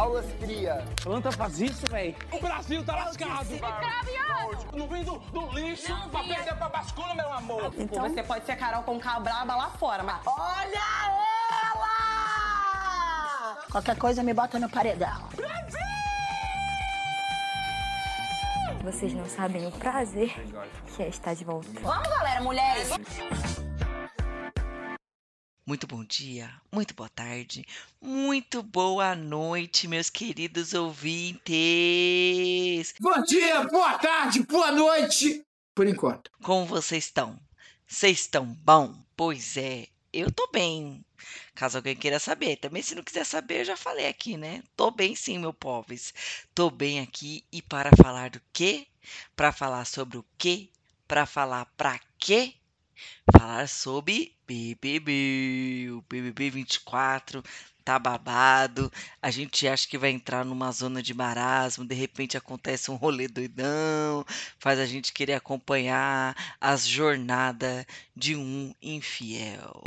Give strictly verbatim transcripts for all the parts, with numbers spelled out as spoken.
Aulas cria. Planta faz isso, velho. O Brasil tá lascado. Não vem do, do lixo não pra vinha. Perder pra bascula, meu amor. Então você pode ser Carol com K braba lá fora, mas... Olha ela! Qualquer coisa me bota no paredão. Brasil! Vocês não sabem o prazer que é estar de volta. Vamos, galera, mulheres! Muito bom dia, muito boa tarde, muito boa noite, meus queridos ouvintes. Bom dia, boa tarde, boa noite, por enquanto. Como vocês estão? Vocês estão bom? Pois é, eu tô bem. Caso alguém queira saber, também se não quiser saber, eu já falei aqui, né? Tô bem sim, meu poves. Tô bem aqui e para falar do quê? Para falar sobre o quê? Para falar pra quê? Falar sobre B B B, o B B B vinte e quatro tá babado, a gente acha que vai entrar numa zona de marasmo, de repente acontece um rolê doidão, faz a gente querer acompanhar as jornadas de um infiel.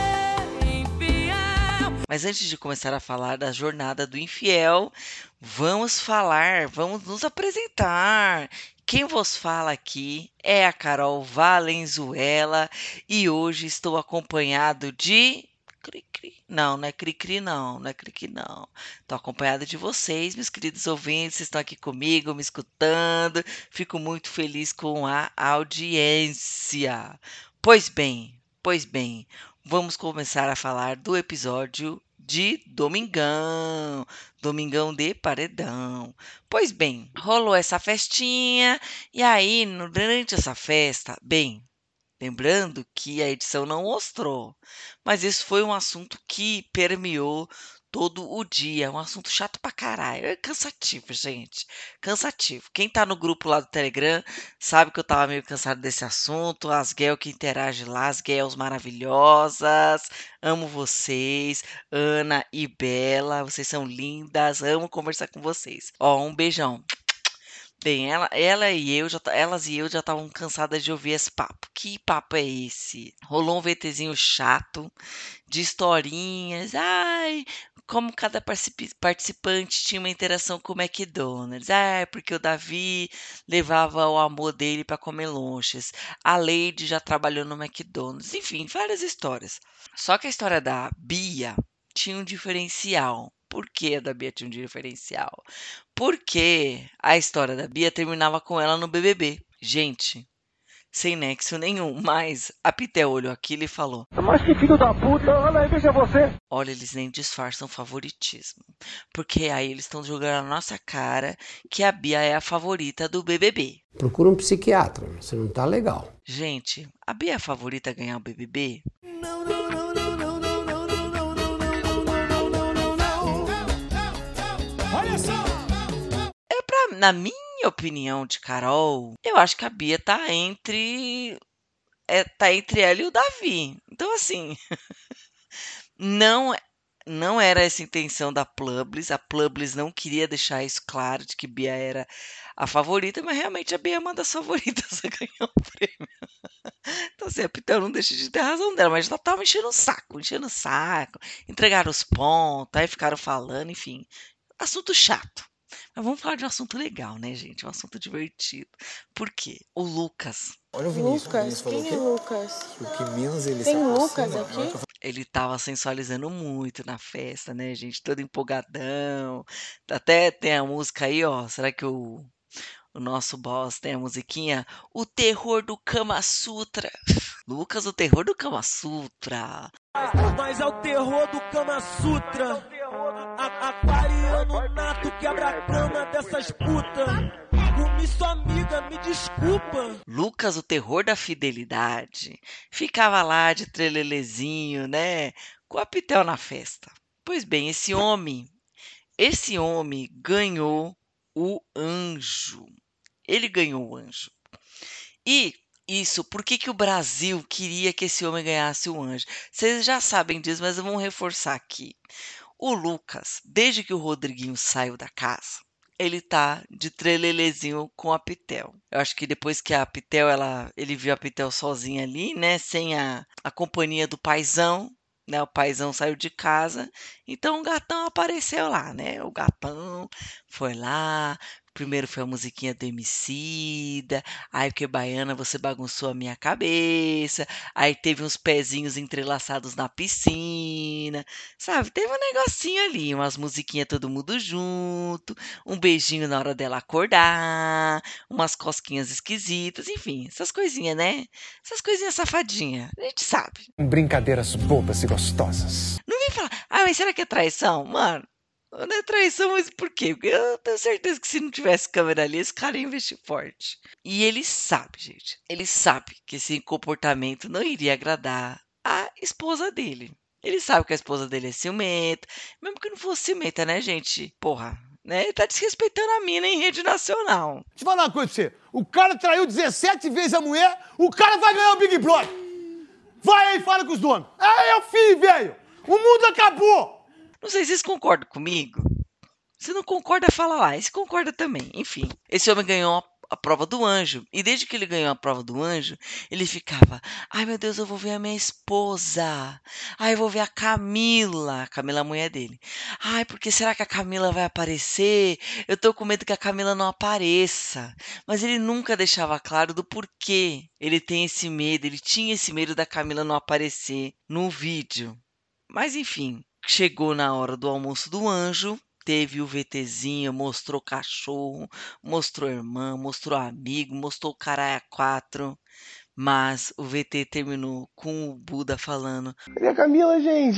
Mas antes de começar a falar da jornada do infiel, vamos falar, vamos nos apresentar. Quem vos fala aqui é a Carol Valenzuela e hoje estou acompanhado de... Cri-cri. Não, não é cri-cri não, não é cri-cri não. Estou acompanhado de vocês, meus queridos ouvintes, vocês estão aqui comigo, me escutando. Fico muito feliz com a audiência. Pois bem, pois bem, vamos começar a falar do episódio de Domingão, Domingão de Paredão. Pois bem, rolou essa festinha e aí, no- durante essa festa, bem, lembrando que a edição não mostrou, mas isso foi um assunto que permeou todo o dia, um assunto chato pra caralho, é cansativo, gente, cansativo. Quem tá no grupo lá do Telegram sabe que eu tava meio cansado desse assunto, as girls que interagem lá, as girls maravilhosas, amo vocês, Ana e Bela, vocês são lindas, amo conversar com vocês. Ó, um beijão. Bem, ela, ela e eu já, ta- elas e eu já estavam cansadas de ouvir esse papo. Que papo é esse? Rolou um VTzinho chato de historinhas. Ai, como cada participi- participante tinha uma interação com o McDonald's. Ah, porque o Davi levava o amor dele para comer lanches. A Lady já trabalhou no McDonald's. Enfim, várias histórias. Só que a história da Bia tinha um diferencial. Por que a da Bia tinha um diferencial? Porque a história da Bia terminava com ela no B B B. Gente, sem nexo nenhum, mas a Pitel olhou aquilo e falou: Mas que filho da puta, olha aí, veja você. olha, eles nem disfarçam favoritismo. Porque aí eles estão jogando na nossa cara que a Bia é a favorita do B B B. Procura um psiquiatra, você não tá legal. Gente, a Bia é a favorita a ganhar o B B B? Olha só. É pra, na minha opinião de Carol, eu acho que a Bia tá entre. É, tá entre ela e o Davi. Então, assim, não, não era essa a intenção da Publis. A Publis não queria deixar isso claro de que Bia era a favorita, mas realmente a Bia é uma das favoritas a ganhar o prêmio. Então, assim, a Pitel não deixa de ter razão dela, mas já tava enchendo o saco, enchendo o saco, entregaram os pontos, aí ficaram falando, enfim. Assunto chato. Mas vamos falar de um assunto legal, né, gente? Um assunto divertido. Por quê? O Lucas, Olha o Vinícius. Lucas, Vinícius falou quem que é Lucas? o que menos ele Tem se Lucas aproxima, aqui? na hora que eu ele tava sensualizando muito na festa, né, gente? Todo empolgadão. Até tem a música aí, ó. Será que o, o nosso boss tem a musiquinha? O terror do Kama Sutra. Lucas, o terror do Kama Sutra. Nós é o terror do Kama Sutra. A- Aquariano nato quebra a cama dessas putas. Comi sua amiga, me desculpa. Lucas, o terror da fidelidade, ficava lá de trelelezinho, né? Com a Pitel na festa. Pois bem, esse homem, esse homem ganhou o anjo. Ele ganhou o anjo. E isso, por que que o Brasil queria que esse homem ganhasse o anjo? Vocês já sabem disso, mas vamos reforçar aqui. O Lucas, desde que o Rodriguinho saiu da casa, ele tá de trelelezinho com a Pitel. Eu acho que depois que a Pitel, ela, ele viu a Pitel sozinha ali, né, sem a, a companhia do paizão, né? O paizão saiu de casa, então o gatão apareceu lá, né? O gatão foi lá. Primeiro foi a musiquinha do Emicida, aí porque Baiana você bagunçou a minha cabeça, aí teve uns pezinhos entrelaçados na piscina, sabe? Teve um negocinho ali, umas musiquinhas todo mundo junto, um beijinho na hora dela acordar, umas cosquinhas esquisitas, enfim, essas coisinhas, né? Essas coisinhas safadinhas, a gente sabe. Brincadeiras bobas e gostosas. Não vem falar, ah, mas será que é traição? Mano, não é traição, mas por quê? Porque eu tenho certeza que se não tivesse câmera ali, esse cara ia investir forte. E ele sabe, gente. Ele sabe que esse comportamento não iria agradar a esposa dele. Ele sabe que a esposa dele é ciumenta. Mesmo que não fosse ciumenta, né, gente? Porra, né? Ele tá desrespeitando a mina em rede nacional. Deixa eu falar uma coisa pra você. O cara traiu dezessete vezes a mulher, o cara vai ganhar o Big Brother. Vai aí e fala com os donos. Aí é o fim, velho. O mundo acabou. Não sei se vocês concordam comigo. Se não concorda, fala lá. E se concorda também. Enfim, esse homem ganhou a, a prova do anjo. E desde que ele ganhou a prova do anjo, ele ficava... Ai, meu Deus, eu vou ver a minha esposa. Ai, eu vou ver a Camila. A Camila é a mulher dele. Ai, porque será que a Camila vai aparecer? Eu tô com medo que a Camila não apareça. Mas ele nunca deixava claro do porquê ele tem esse medo. Ele tinha esse medo da Camila não aparecer no vídeo. Mas, enfim... Chegou na hora do almoço do anjo, teve o VTzinho, mostrou cachorro, mostrou irmã, mostrou amigo, mostrou o caralho a quatro, mas o V T terminou com o Buda falando: Cadê a Camila, gente?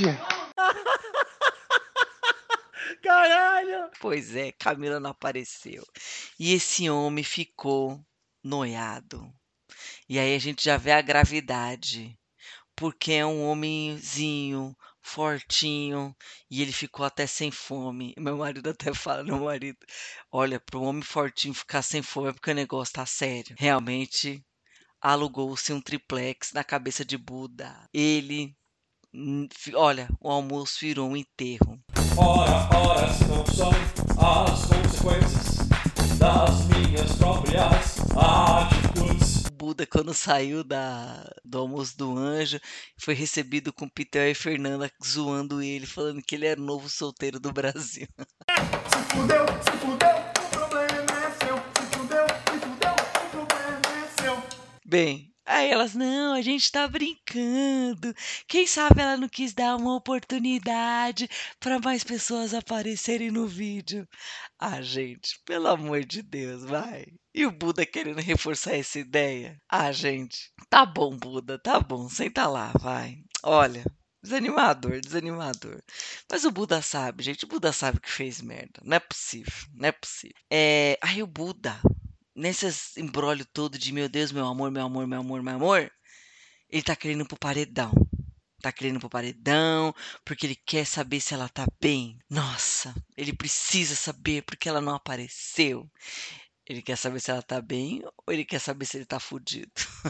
Caralho! Pois é, Camila não apareceu. E esse homem ficou noiado. E aí a gente já vê a gravidade, porque é um homenzinho fortinho, e ele ficou até sem fome. Meu marido até fala, meu marido, olha, para um homem fortinho ficar sem fome é porque o negócio tá sério. Realmente, alugou-se um triplex na cabeça de Buda. Ele, olha, o almoço virou um enterro. Ora, ora, se não são as consequências das minhas próprias atitudes. Buda, quando saiu da, do almoço do anjo, foi recebido com Pitel e Fernanda zoando ele, falando que ele era o novo solteiro do Brasil. Se fudeu, se fudeu, o problema é seu. Se fudeu, se fudeu, o problema é seu. Bem, aí elas, não, a gente tá brincando. Quem sabe ela não quis dar uma oportunidade para mais pessoas aparecerem no vídeo. Ah, gente, pelo amor de Deus, vai. E o Buda querendo reforçar essa ideia? Ah, gente, tá bom, Buda, tá bom, senta lá, vai. Olha, desanimador, desanimador. Mas o Buda sabe, gente, o Buda sabe que fez merda. Não é possível, não é possível. É, aí o Buda, nesse embrólio todo de meu Deus, meu amor, meu amor, meu amor, meu amor, ele tá querendo ir pro paredão. Tá querendo ir pro paredão, porque ele quer saber se ela tá bem. Nossa, ele precisa saber porque ela não apareceu. Ele quer saber se ela tá bem ou ele quer saber se ele tá fudido?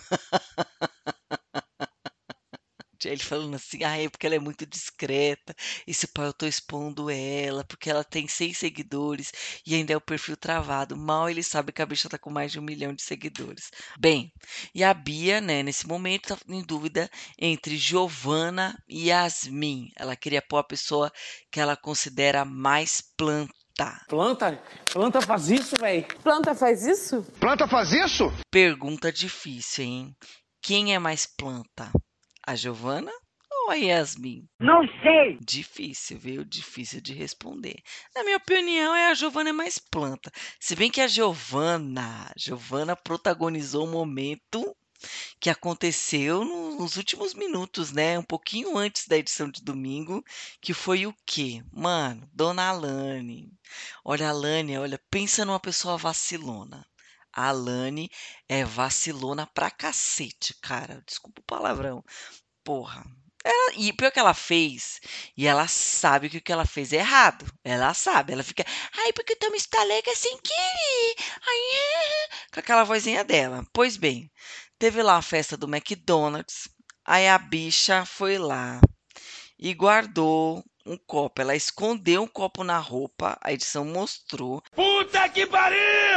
Ele falando assim, ah, é porque ela é muito discreta, esse pai eu tô expondo ela, porque ela tem seis seguidores e ainda é o perfil travado. Mal ele sabe que a bicha tá com mais de um milhão de seguidores. Bem, e a Bia, né, nesse momento tá em dúvida entre Giovana e Yasmin. Ela queria pôr a pessoa que ela considera mais planta. Planta? Planta faz isso, velho? Planta faz isso? Planta faz isso? Pergunta difícil, hein? Quem é mais planta? A Giovana ou a Yasmin? Não sei. Difícil, viu? Difícil de responder. Na minha opinião, é a Giovana é mais planta. Se bem que a Giovana, Giovana protagonizou um momento que aconteceu no, nos últimos minutos, né? Um pouquinho antes da edição de domingo, que foi o quê? Mano, Dona Alane. Olha, Alane, olha, pensa numa pessoa vacilona. A Alane é vacilona pra cacete, cara. Desculpa o palavrão. Porra. Ela, e pior que ela fez, e ela sabe que o que ela fez é errado. Ela sabe. Ela fica, ai, porque eu tomo estalega sem querer. Ai, com aquela vozinha dela. Pois bem, teve lá a festa do McDonald's. Aí a bicha foi lá e guardou um copo. Ela escondeu um copo na roupa. A edição mostrou. Puta que pariu!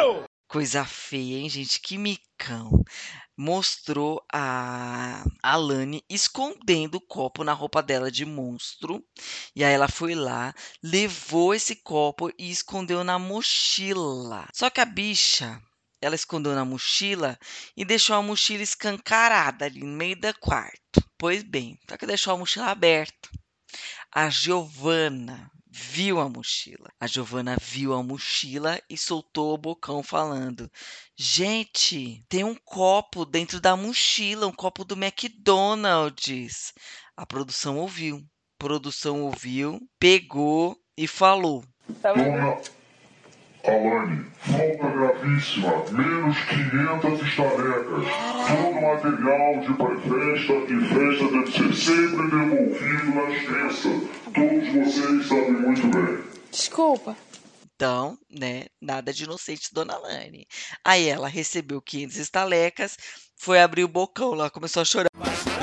Coisa feia, hein, gente? Que micão. Mostrou a Alane escondendo o copo na roupa dela de monstro. E aí ela foi lá, levou esse copo e escondeu na mochila. Só que a bicha, ela escondeu na mochila e deixou a mochila escancarada ali no meio do quarto. Pois bem, só que deixou a mochila aberta. A Giovana viu a mochila. A Giovana viu a mochila e soltou o bocão falando: gente, tem um copo dentro da mochila, um copo do McDonald's. A produção ouviu. A produção ouviu, pegou e falou: Dona Alane, falta gravíssima, menos quinhentas estalecas. Todo material de pré-festa e festa deve ser sempre devolvido nas terças. Todos vocês sabem muito bem. Desculpa. Então, né, nada de inocente, Dona Alane. Aí ela recebeu quinhentas estalecas, foi abrir o bocão lá, começou a chorar.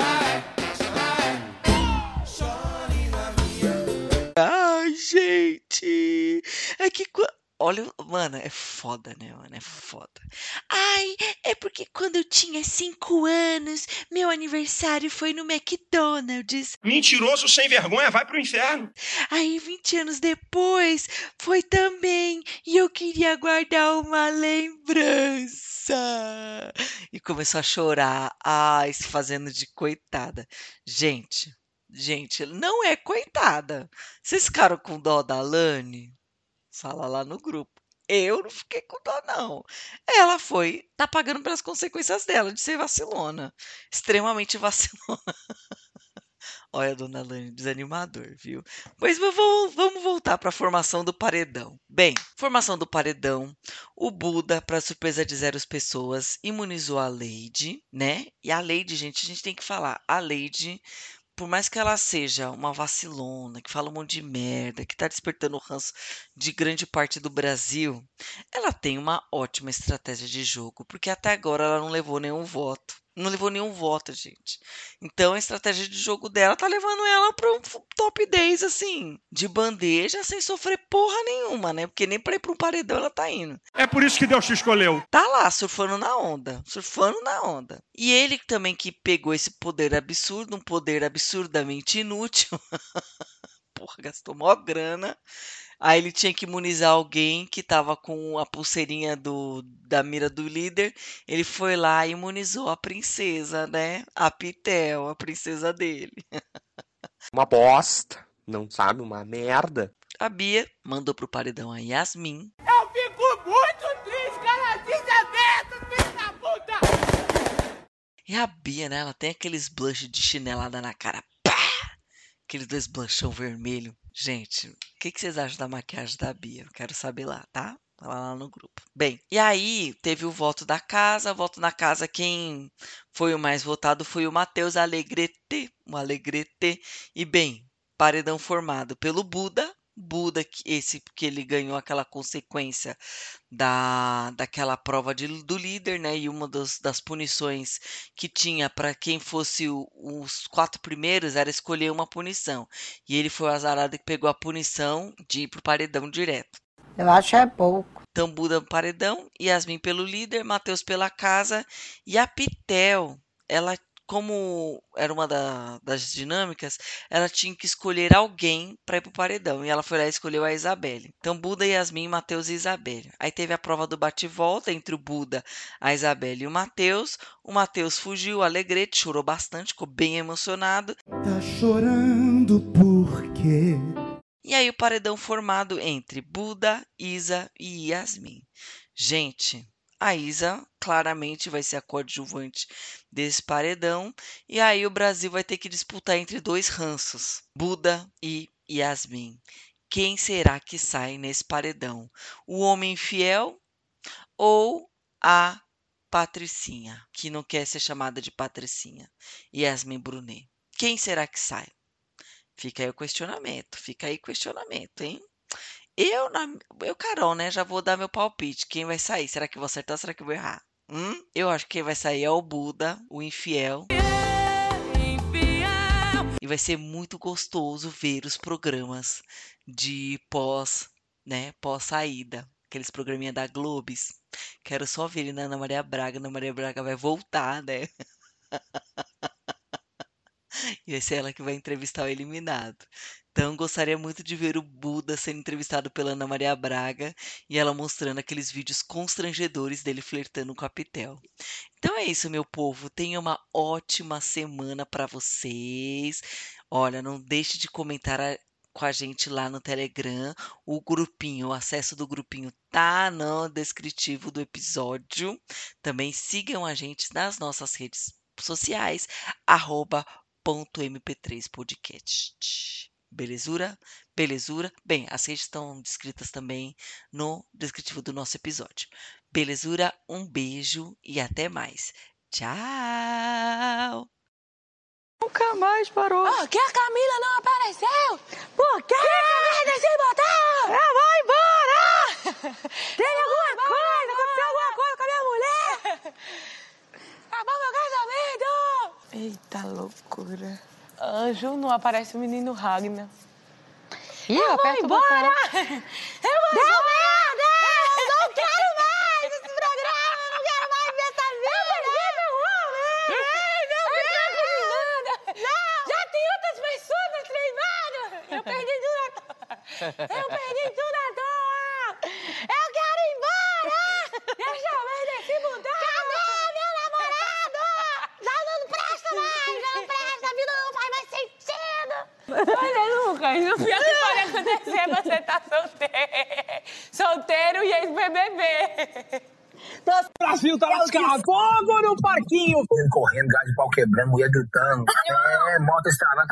Ai, gente, é que... Olha, mano, é foda, né, mano? É foda. Ai, é porque quando eu tinha cinco anos, meu aniversário foi no McDonald's. Mentiroso sem vergonha, vai pro inferno. Aí, vinte anos depois, foi também. E eu queria guardar uma lembrança. E começou a chorar. Ai, se fazendo de coitada. Gente, gente, não é coitada. Vocês ficaram com dó da Alane? Fala lá no grupo. Eu não fiquei com dó, não. Ela foi, tá pagando pelas consequências dela de ser vacilona. Extremamente vacilona. Olha, Dona Alane, desanimador, viu? Pois vou, vamos voltar para a formação do paredão. Bem, formação do paredão. O Buda, para surpresa de zero pessoas, imunizou a Lady, né? E a Lady, gente, a gente tem que falar. A Lady... Por mais que ela seja uma vacilona, que fala um monte de merda, que tá despertando o ranço de grande parte do Brasil, ela tem uma ótima estratégia de jogo, porque até agora ela não levou nenhum voto. Não levou nenhum voto, gente. Então a estratégia de jogo dela tá levando ela para um top dez, assim, de bandeja, sem sofrer porra nenhuma, né? Porque nem pra ir pra um paredão ela tá indo. É por isso que Deus te escolheu. Tá lá, surfando na onda. Surfando na onda. E ele também que pegou esse poder absurdo, um poder absurdamente inútil. Porra, gastou mó grana. Aí ele tinha que imunizar alguém que tava com a pulseirinha do, da mira do líder. Ele foi lá e imunizou a princesa, né? A Pitel, a princesa dele. Uma bosta, não sabe? Uma merda. A Bia mandou pro paredão a Yasmin. Eu fico muito triste, cara. Desaberto, filho da puta! E a Bia, né? Ela tem aqueles blush de chinelada na cara. Pá! Aqueles dois blushão vermelho. Gente, o que, que vocês acham da maquiagem da Bia? Eu quero saber lá, tá? Fala lá no grupo. Bem, e aí teve o voto da casa. Voto na casa, quem foi o mais votado foi o Matheus Alegrete. O Alegrete. E bem, paredão formado pelo Buda. Buda, esse que ele ganhou aquela consequência da, daquela prova de, do líder, né? E uma dos, das punições que tinha para quem fosse o, os quatro primeiros era escolher uma punição. E ele foi o azarado que pegou a punição de ir pro paredão direto. Eu acho é pouco. Então, Buda no paredão, Yasmin pelo líder, Matheus pela casa e a Pitel, ela, como era uma da, das dinâmicas, ela tinha que escolher alguém para ir pro paredão. E ela foi lá e escolheu a Isabelle. Então, Buda, Yasmin, Matheus e Isabelle. Aí teve a prova do bate-volta entre o Buda, a Isabelle e o Matheus. O Matheus fugiu, Alegrete, chorou bastante, ficou bem emocionado. Tá chorando por quê? E aí o paredão formado entre Buda, Isa e Yasmin. Gente, a Isa claramente vai ser a coadjuvante desse paredão. E aí o Brasil vai ter que disputar entre dois ranços, Buda e Yasmin. Quem será que sai nesse paredão? O homem fiel ou a Patricinha, que não quer ser chamada de Patricinha? Yasmin Brunet. Quem será que sai? Fica aí o questionamento, fica aí o questionamento, hein? Eu, na, eu, Carol, né, já vou dar meu palpite. Quem vai sair? Será que eu vou acertar ou será que eu vou errar? Hum? Eu acho que quem vai sair é o Buda, o infiel. E vai ser muito gostoso ver os programas de pós, né, pós-saída. aqueles programinha da Globes. Quero só ver ele na Ana Maria Braga. Ana Maria Braga vai voltar, né? E vai ser ela que vai entrevistar o eliminado. Então, gostaria muito de ver o Buda sendo entrevistado pela Ana Maria Braga e ela mostrando aqueles vídeos constrangedores dele flertando com a Pitel. Então é isso, meu povo. Tenha uma ótima semana para vocês. Olha, não deixe de comentar a- com a gente lá no Telegram. O grupinho, o acesso do grupinho tá no descritivo do episódio. Também sigam a gente nas nossas redes sociais, arroba ponto m p três podcast. Belezura? Belezura? Bem, as redes estão descritas também no descritivo do nosso episódio. Belezura? Um beijo e até mais. Tchau! Nunca mais parou. Por que a Camila não apareceu? Por quê? Que Camila decidiu botar? Eu vou embora! Tem alguma coisa? Aconteceu alguma coisa com a minha mulher? Acabou meu casamento! Eita loucura. Anjo, não aparece o menino Ragnar. Ih, eu vou embora! Eu vou Deu merda! Eu não quero mais esse programa! Eu não quero mais ver essa vida! Eu perdi meu homem! Ei, meu Deus! Não! Já tem outras pessoas treinadas! Eu perdi tudo à toa! Eu perdi tudo à toa! Eu quero ir embora! Deixa eu ver desse botão! Cadê meu namorado? Já não presta mais! Já não presta! A vida não faz mais sentido! Olha, Lucas, o pior que pode acontecer é você estar solteiro. Solteiro e ex-B B B. O Brasil tá lascado. Fogo no parquinho. Correndo, gás de pau quebrando, mulher gritando. É, moto estralando.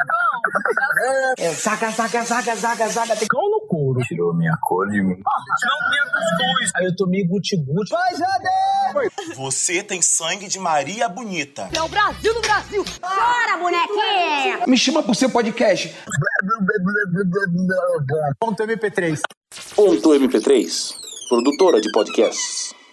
É, saca, saca, saca, saca, saca. Tem cão no couro. Tirou minha cor de mim. Não tinha cuscuz. Aí eu tomei guti-guti. Vai, Jade! Você tem sangue de Maria Bonita. É o Brasil do Brasil. Bora, bonequinha. Me chama pro seu podcast. Ponto M P três. Ponto M P três, produtora de podcasts.